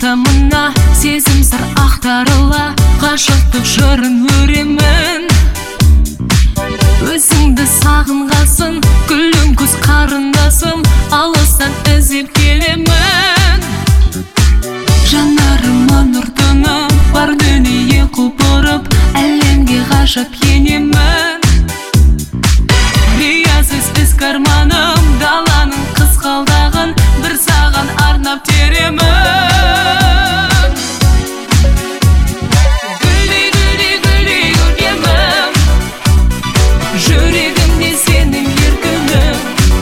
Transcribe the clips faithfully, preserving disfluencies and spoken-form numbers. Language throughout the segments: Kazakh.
адамына сезім сыр ақтарыла, ғашықтық жырын өремін. Өзіңді сағынғасын, күлің көз қарындасым, алыстан іздеп келемін. Жанарыма нұр тынып, бар дүние құлпырып, әлемге ғажап енемін. Риясыз із карманым, даланың қызғалдағын бір саған арнап теремін. Жүрегімде сенің еркінің,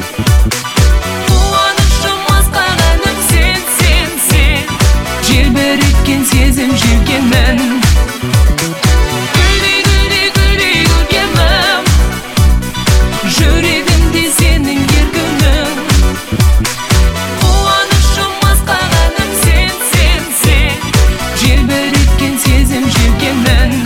қуанышым асқағаным сен, сен, сен, желбіреткен сезім желкенмін. Гүлдей, гүлдей, гүлдей көркемім, жүрегімде сенің еркінің, қуанышым асқағаным сен, сен, сен, желбіреткен сезім желкенмін.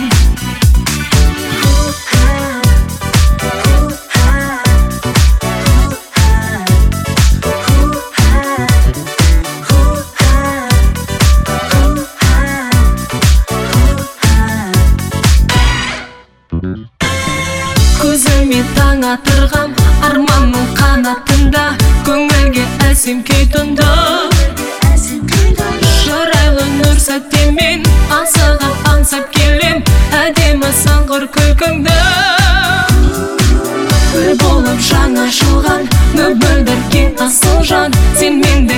Көзіме таң атырғам, арманның қанатында, көңілге әсем күй тұнды. Шырайлы нұр сәттемен, аңсаған аңсап келем, әдемі саңғыр күлкіңді. Гүл болып жаңа ашылған, мөлдір кең асыл жан, сен менде